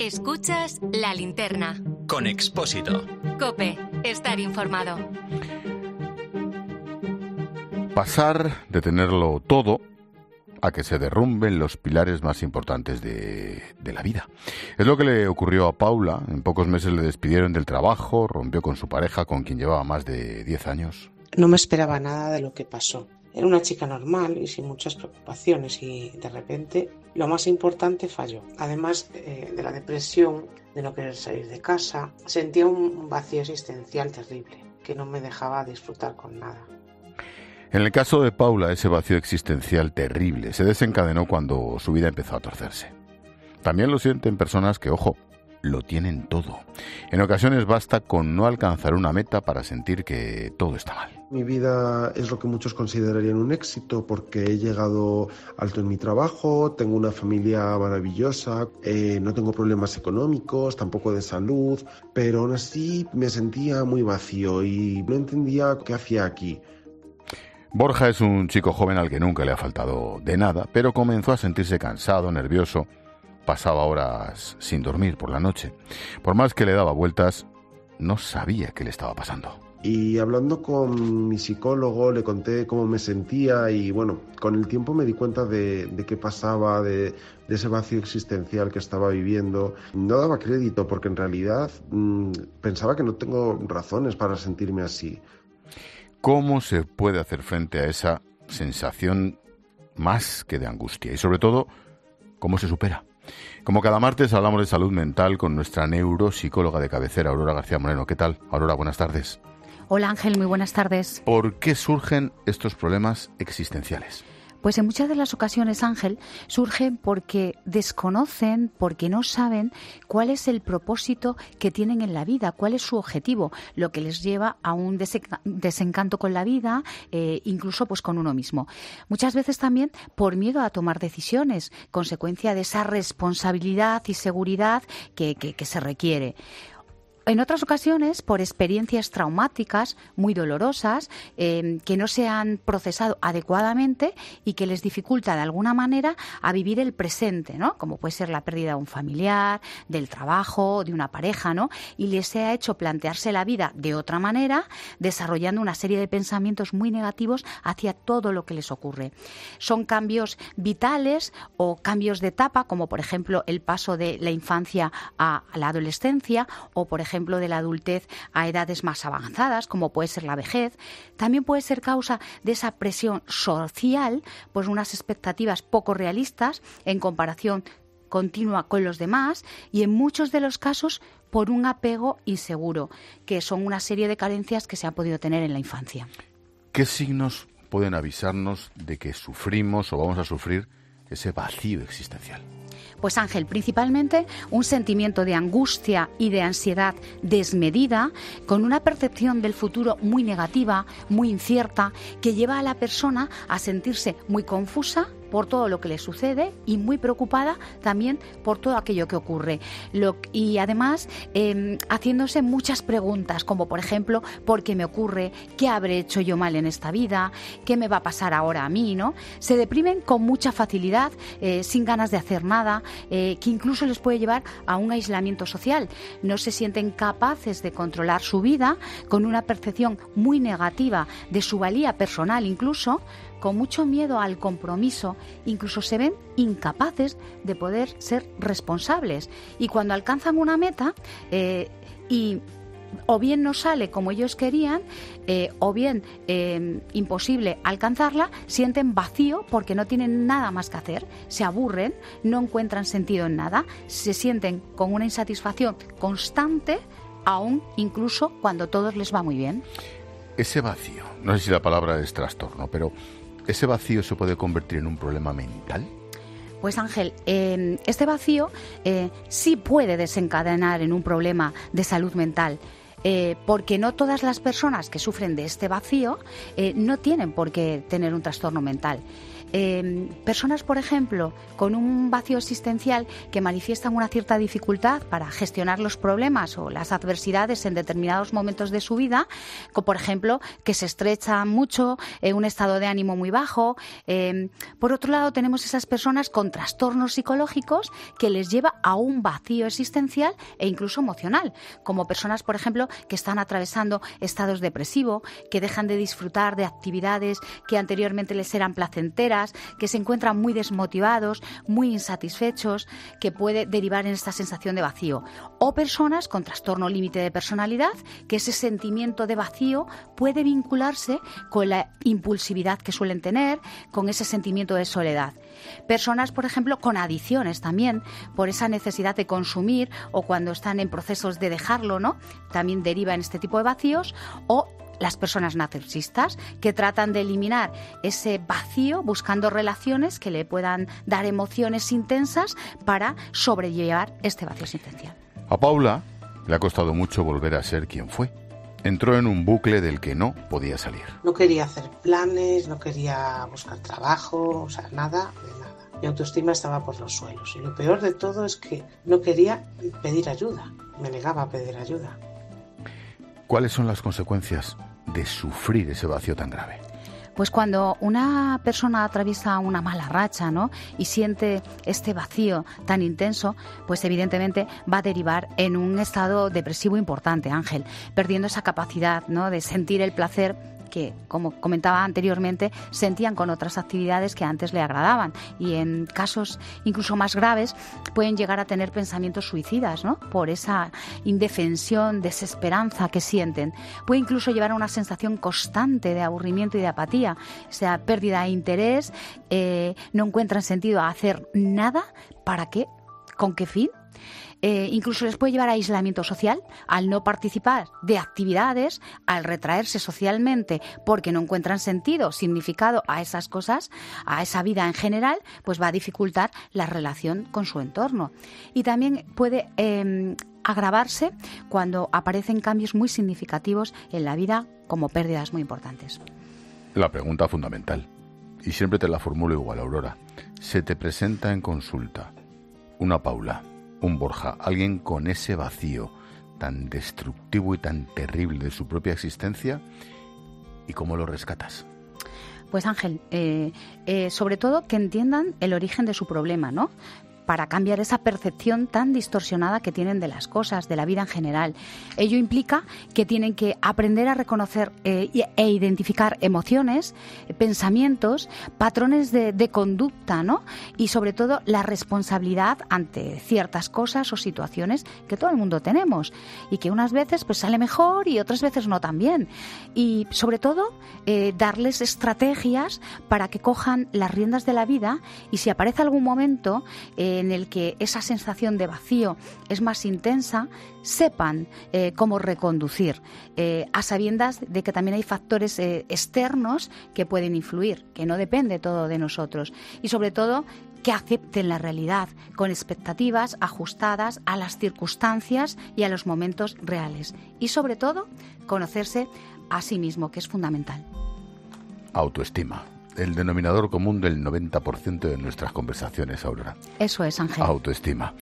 Escuchas La Linterna. Con Expósito. COPE. Estar informado. Pasar de tenerlo todo a que se derrumben los pilares más importantes de la vida. Es lo que le ocurrió a Paula. En pocos meses le despidieron del trabajo, rompió con su pareja, con quien llevaba más de 10 años. No me esperaba nada de lo que pasó. Era una chica normal y sin muchas preocupaciones y de repente lo más importante falló. Además de la depresión, de no querer salir de casa, sentía un vacío existencial terrible que no me dejaba disfrutar con nada. En el caso de Paula, ese vacío existencial terrible se desencadenó cuando su vida empezó a torcerse. También lo sienten personas que, ojo, lo tienen todo. En ocasiones basta con no alcanzar una meta para sentir que todo está mal. Mi vida es lo que muchos considerarían un éxito porque he llegado alto en mi trabajo, tengo una familia maravillosa, no tengo problemas económicos, tampoco de salud, pero aún así me sentía muy vacío y no entendía qué hacía aquí. Borja es un chico joven al que nunca le ha faltado de nada, pero comenzó a sentirse cansado, nervioso. Pasaba horas sin dormir por la noche. Por más que le daba vueltas, no sabía qué le estaba pasando. Y hablando con mi psicólogo le conté cómo me sentía y bueno, con el tiempo me di cuenta de qué pasaba, de ese vacío existencial que estaba viviendo. No daba crédito porque en realidad pensaba que no tengo razones para sentirme así. ¿Cómo se puede hacer frente a esa sensación más que de angustia? Y sobre todo, ¿cómo se supera? Como cada martes hablamos de salud mental con nuestra neuropsicóloga de cabecera, Aurora García Moreno. ¿Qué tal? Aurora, buenas tardes. Hola Ángel, muy buenas tardes. ¿Por qué surgen estos problemas existenciales? Pues en muchas de las ocasiones, Ángel, surgen porque desconocen, porque no saben cuál es el propósito que tienen en la vida, cuál es su objetivo, lo que les lleva a un desencanto con la vida, incluso pues con uno mismo. Muchas veces también por miedo a tomar decisiones, consecuencia de esa responsabilidad y seguridad que se requiere. En otras ocasiones, por experiencias traumáticas muy dolorosas que no se han procesado adecuadamente y que les dificulta de alguna manera a vivir el presente, ¿no? Como puede ser la pérdida de un familiar, del trabajo, de una pareja, ¿no? Y les ha hecho plantearse la vida de otra manera, desarrollando una serie de pensamientos muy negativos hacia todo lo que les ocurre. Son cambios vitales o cambios de etapa, como por ejemplo el paso de la infancia a la adolescencia o por ejemplo de la adultez a edades más avanzadas, como puede ser la vejez. También puede ser causa de esa presión social, pues unas expectativas poco realistas en comparación continua con los demás y en muchos de los casos por un apego inseguro, que son una serie de carencias que se han podido tener en la infancia. ¿Qué signos pueden avisarnos de que sufrimos o vamos a sufrir ese vacío existencial? Pues Ángel, principalmente un sentimiento de angustia y de ansiedad desmedida, con una percepción del futuro muy negativa, muy incierta, que lleva a la persona a sentirse muy confusa por todo lo que le sucede y muy preocupada también por todo aquello que ocurre. Y además haciéndose muchas preguntas, como por ejemplo, ¿por qué me ocurre? ¿Qué habré hecho yo mal en esta vida? ¿Qué me va a pasar ahora a mí? ¿No? Se deprimen con mucha facilidad, sin ganas de hacer nada, que incluso les puede llevar a un aislamiento social. No se sienten capaces de controlar su vida, con una percepción muy negativa de su valía personal incluso, con mucho miedo al compromiso, incluso se ven incapaces de poder ser responsables. Y cuando alcanzan una meta y o bien no sale como ellos querían, o bien imposible alcanzarla, sienten vacío porque no tienen nada más que hacer, se aburren, no encuentran sentido en nada, se sienten con una insatisfacción constante, aún incluso cuando todo les va muy bien. Ese vacío, no sé si la palabra es trastorno, pero ¿ese vacío se puede convertir en un problema mental? Pues Ángel, este vacío sí puede desencadenar en un problema de salud mental. Porque no todas las personas que sufren de este vacío no tienen por qué tener un trastorno mental. Personas, por ejemplo, con un vacío existencial que manifiestan una cierta dificultad para gestionar los problemas o las adversidades en determinados momentos de su vida, como por ejemplo que se estrecha mucho, un estado de ánimo muy bajo. Por otro lado, tenemos esas personas con trastornos psicológicos que les lleva a un vacío existencial e incluso emocional, como personas, por ejemplo, que están atravesando estados depresivos, que dejan de disfrutar de actividades que anteriormente les eran placenteras, que se encuentran muy desmotivados, muy insatisfechos, que puede derivar en esta sensación de vacío. O personas con trastorno límite de personalidad, que ese sentimiento de vacío puede vincularse con la impulsividad que suelen tener, con ese sentimiento de soledad. Personas, por ejemplo, con adicciones también, por esa necesidad de consumir o cuando están en procesos de dejarlo, ¿no? También deriva en este tipo de vacíos. O las personas narcisistas, que tratan de eliminar ese vacío buscando relaciones que le puedan dar emociones intensas para sobrellevar este vacío existencial. A Paula le ha costado mucho volver a ser quien fue. Entró en un bucle del que no podía salir. No quería hacer planes, no quería buscar trabajo, o sea, nada de nada. Mi autoestima estaba por los suelos. Y lo peor de todo es que no quería pedir ayuda. Me negaba a pedir ayuda. ¿Cuáles son las consecuencias de sufrir ese vacío tan grave? Pues cuando una persona atraviesa una mala racha, ¿no?, y siente este vacío tan intenso, pues evidentemente va a derivar en un estado depresivo importante, Ángel, perdiendo esa capacidad, ¿no?, de sentir el placer que, como comentaba anteriormente, sentían con otras actividades que antes le agradaban, y en casos incluso más graves pueden llegar a tener pensamientos suicidas, ¿no?, por esa indefensión, desesperanza que sienten. Puede incluso llevar a una sensación constante de aburrimiento y de apatía, o sea, pérdida de interés, no encuentran sentido a hacer nada. ¿Para qué? ¿Con qué fin? Incluso les puede llevar a aislamiento social, al no participar de actividades, al retraerse socialmente porque no encuentran sentido, significado a esas cosas, a esa vida en general, pues va a dificultar la relación con su entorno. Y también puede agravarse cuando aparecen cambios muy significativos en la vida, como pérdidas muy importantes. La pregunta fundamental, y siempre te la formulo igual, Aurora. Se te presenta en consulta una Paula, un Borja, alguien con ese vacío tan destructivo y tan terrible de su propia existencia, ¿y cómo lo rescatas? Pues Ángel, sobre todo que entiendan el origen de su problema, ¿no?, para cambiar esa percepción tan distorsionada que tienen de las cosas, de la vida en general. Ello implica que tienen que aprender a reconocer e identificar emociones, pensamientos, patrones de conducta, ¿no?, y sobre todo la responsabilidad ante ciertas cosas o situaciones que todo el mundo tenemos y que unas veces pues sale mejor y otras veces no tan bien. Y sobre todo darles estrategias para que cojan las riendas de la vida, y si aparece algún momento en el que esa sensación de vacío es más intensa, sepan cómo reconducir, a sabiendas de que también hay factores externos que pueden influir, que no depende todo de nosotros, y sobre todo que acepten la realidad con expectativas ajustadas a las circunstancias y a los momentos reales, y sobre todo conocerse a sí mismo, que es fundamental. Autoestima, el denominador común del 90% de nuestras conversaciones, Aurora. Eso es, Ángel. Autoestima.